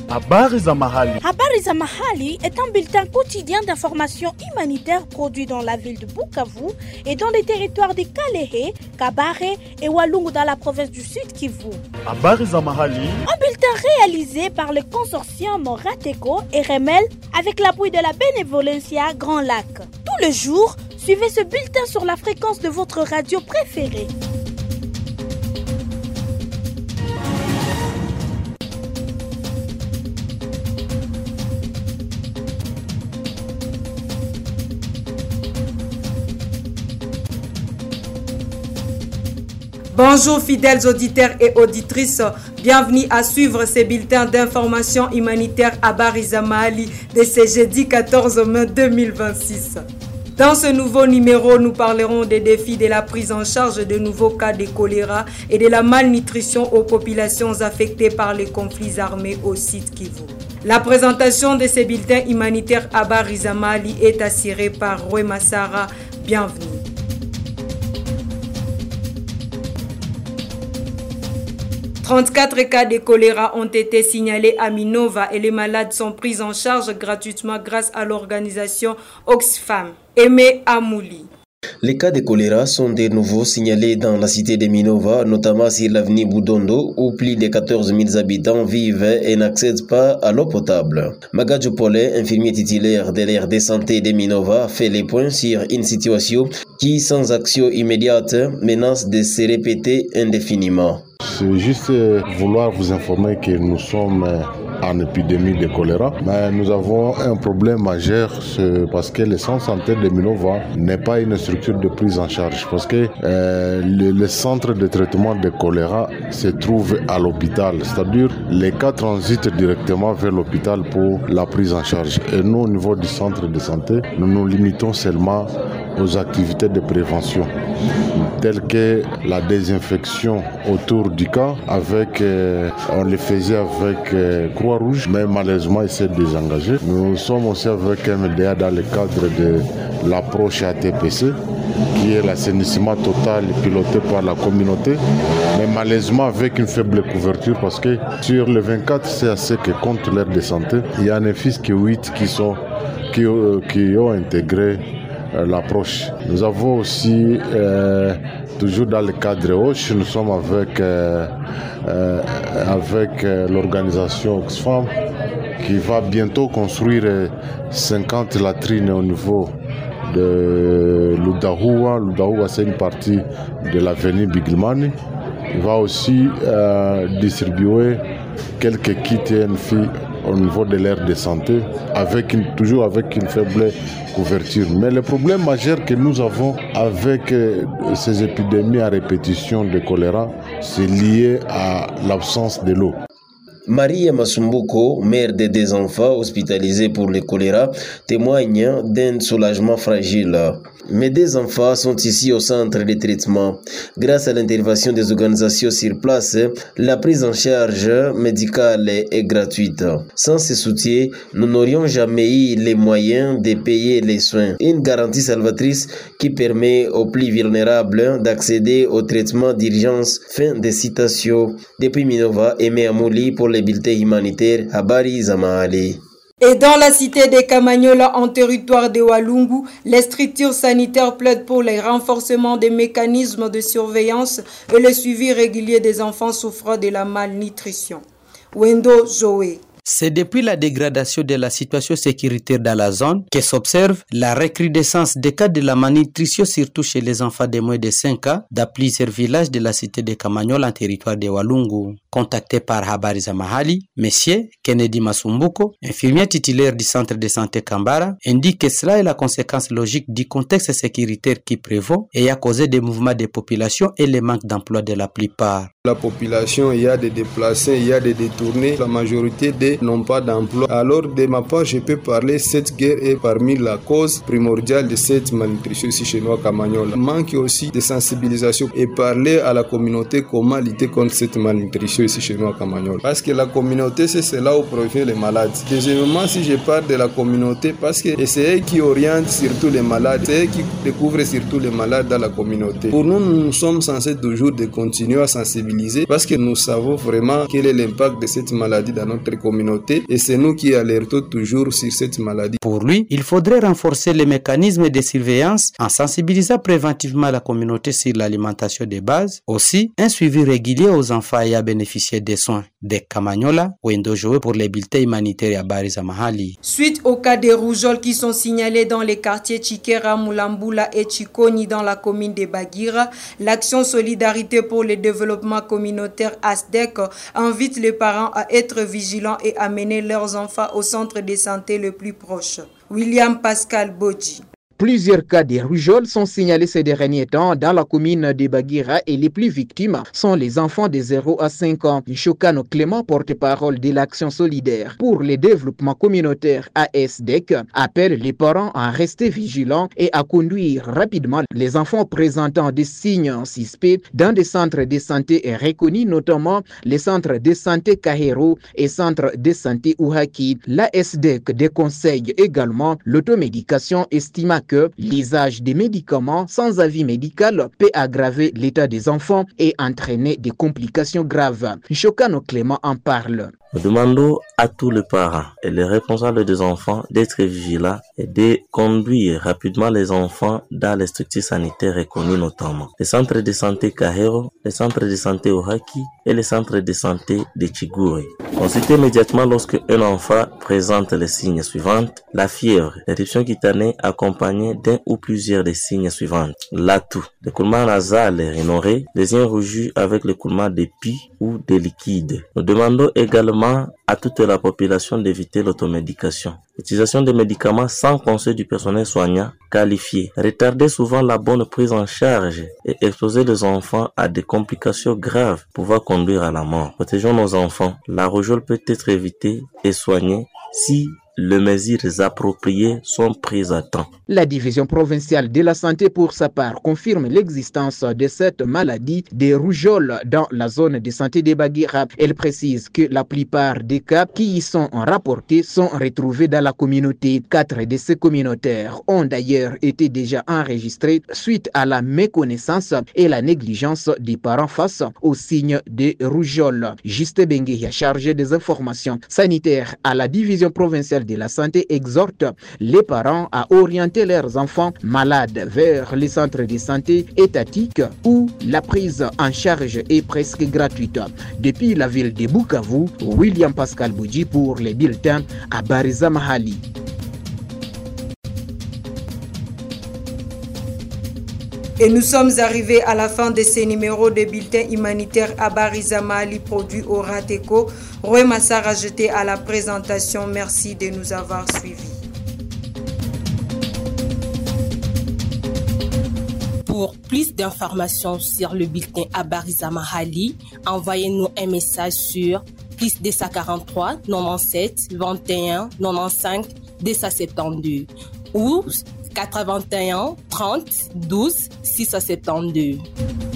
Habari za mahali. Habari za mahali est un bulletin quotidien d'information humanitaire produit dans la ville de Bukavu et dans les territoires de Kalehe, Kabare et Walungu dans la province du Sud Kivu. Habari za mahali. Un bulletin réalisé par le consortium Rateco et Remel avec l'appui de la Benevolencia Grand Lac. Tous les jours, suivez ce bulletin sur la fréquence de votre radio préférée. Bonjour fidèles auditeurs et auditrices, bienvenue à suivre ces bulletins d'information humanitaire à Bariza Mahali de ce jeudi 14 mai 2026. Dans ce nouveau numéro, nous parlerons des défis de la prise en charge de nouveaux cas de choléra et de la malnutrition aux populations affectées par les conflits armés au site Kivu. La présentation de ces bulletins humanitaires à Bariza Mahali est assurée par Roy Massara. Bienvenue. 34 cas de choléra ont été signalés à Minova et les malades sont pris en charge gratuitement grâce à l'organisation Oxfam. Aimé Amouli. Les cas de choléra sont de nouveau signalés dans la cité de Minova, notamment sur l'avenue Boudondo, où plus de 14 000 habitants vivent et n'accèdent pas à l'eau potable. Magadjo Polé, infirmier titulaire de l'aire de santé de Minova, fait les points sur une situation qui, sans action immédiate, menace de se répéter indéfiniment. C'est juste vouloir vous informer que nous sommes en épidémie de choléra, mais nous avons un problème majeur, c'est parce que le centre santé de Minova n'est pas une structure de prise en charge, parce que le centre de traitement de choléra se trouve à l'hôpital, c'est-à-dire les cas transitent directement vers l'hôpital pour la prise en charge. Et nous, au niveau du centre de santé, nous nous limitons seulement aux activités de prévention, telles que la désinfection autour du cas, on le faisait avec Croix-Rouge, mais malheureusement il s'est désengagé. Nous sommes aussi avec MDA dans le cadre de l'approche ATPC, qui est l'assainissement total piloté par la communauté, mais malheureusement avec une faible couverture, parce que sur les 24 CAC qui comptent l'aire de santé, il y en a fils que 8 qui ont intégré l'approche. Nous avons aussi, toujours dans le cadre HOCH, nous sommes avec l'organisation Oxfam qui va bientôt construire 50 latrines au niveau de Ludahoua. Ludahoua, c'est une partie de l'avenue Bigilmani. Il va aussi distribuer quelques kits TNFI au niveau de l'aire de santé, toujours avec une faible couverture. Mais le problème majeur que nous avons avec ces épidémies à répétition de choléra, c'est lié à l'absence de l'eau. Marie Masumbuko, mère de 2 enfants hospitalisés pour le choléra, témoigne d'un soulagement fragile. Mes 2 enfants sont ici au centre de traitement. Grâce à l'intervention des organisations sur place, la prise en charge médicale est gratuite. Sans ce soutien, nous n'aurions jamais eu les moyens de payer les soins. Une garantie salvatrice qui permet aux plus vulnérables d'accéder au traitement d'urgence. Fin de citation. Depuis Minova, Aimé Amouli pour les bulletins humanitaires Habari za Mahali. Et dans la cité de Kamanyola, en territoire de Walungu, les structures sanitaires plaident pour le renforcement des mécanismes de surveillance et le suivi régulier des enfants souffrant de la malnutrition. Wendo Zoé. C'est depuis la dégradation de la situation sécuritaire dans la zone que s'observe la recrudescence des cas de la malnutrition, surtout chez les enfants de moins de 5 ans, dans plusieurs villages de la cité de Kamanyola en territoire de Walungu. Contacté par Habari za Mahali, Monsieur Kennedy Masumbuko, infirmier titulaire du centre de santé Kambara, indique que cela est la conséquence logique du contexte sécuritaire qui prévaut et a causé des mouvements de population et le manque d'emploi de la plupart. La population, il y a des déplacés, il y a des détournés, la majorité n'ont pas d'emploi. Alors, de ma part, je peux parler, cette guerre est parmi la cause primordiale de cette malnutrition ici chez nous à Kamanyola. Manque aussi de sensibilisation et parler à la communauté comment lutter contre cette malnutrition ici chez nous à Kamanyola. Parce que la communauté, c'est là où proviennent les malades. Deuxièmement, si je parle de la communauté, parce que c'est eux qui orientent surtout les malades, c'est eux qui découvrent surtout les malades dans la communauté. Pour nous, nous sommes censés toujours de continuer à sensibiliser parce que nous savons vraiment quel est l'impact de cette maladie dans notre communauté et c'est nous qui alertons toujours sur cette maladie. Pour lui, il faudrait renforcer les mécanismes de surveillance en sensibilisant préventivement la communauté sur l'alimentation de base. Aussi, un suivi régulier aux enfants ayant bénéficié des soins de Kamanyola, Wendo Joe pour les bulletins humanitaires à Bariza Mahali. Suite aux cas de rougeole qui sont signalés dans les quartiers Chikera, Mulambula et Chikoni dans la commune de Bagira, l'action Solidarité pour le développement communautaire ASDEC invite les parents à être vigilants et à mener leurs enfants au centre de santé le plus proche. William Pascal Bodji. Plusieurs cas de rougeole sont signalés ces derniers temps dans la commune de Bagira et les plus victimes sont les enfants de 0 à 5 ans. Chokano Clément, porte-parole de l'Action solidaire pour le développement communautaire ASDEC, appelle les parents à rester vigilants et à conduire rapidement les enfants présentant des signes suspects dans des centres de santé reconnus, notamment les centres de santé Kahero et centres de santé Ouhaki. L'ASDEC déconseille également l'automédication, estimant que l'usage des médicaments sans avis médical peut aggraver l'état des enfants et entraîner des complications graves. Chokano Clément en parle. Nous demandons à tous les parents et les responsables des enfants d'être vigilants et de conduire rapidement les enfants dans les structures sanitaires reconnues, notamment les centres de santé Kahero, les centres de santé Ohaki et les centres de santé de Chiguri. Consultez immédiatement lorsque un enfant présente les signes suivants: la fièvre, l'éruption cutanée accompagnée d'un ou plusieurs des signes suivants: l'atout, l'écoulement nasal et rhinorrhée, les yeux rougis avec l'écoulement de pus ou de liquide. Nous demandons également à toute la population d'éviter l'automédication. L'utilisation des médicaments sans conseil du personnel soignant qualifié, retarder souvent la bonne prise en charge et exposer les enfants à des complications graves pouvant conduire à la mort. Protégeons nos enfants. La rougeole peut être évitée et soignée si les mesures appropriées sont prises à temps. La division provinciale de la santé, pour sa part, confirme l'existence de cette maladie des rougeoles dans la zone de santé de Bagira. Elle précise que la plupart des cas qui y sont rapportés sont retrouvés dans la communauté. 4 décès communautaires ont d'ailleurs été déjà enregistrés suite à la méconnaissance et la négligence des parents face aux signes de rougeole. Juste Benguia, chargé des informations sanitaires à la division provinciale de la santé, exhorte les parents à orienter leurs enfants malades vers les centres de santé étatiques où la prise en charge est presque gratuite. Depuis la ville de Bukavu, William Pascal Bodji pour les bulletins à Bariza Mahali. Et nous sommes arrivés à la fin de ces numéros de bulletins humanitaires à Bariza Mahali produit au Rateco. Roy Massar a jeté à la présentation. Merci de nous avoir suivis. Pour plus d'informations sur le bulletin à Bariza Mahali, envoyez-nous un message sur +243 97 21 95 272 ou 81 30 12 672.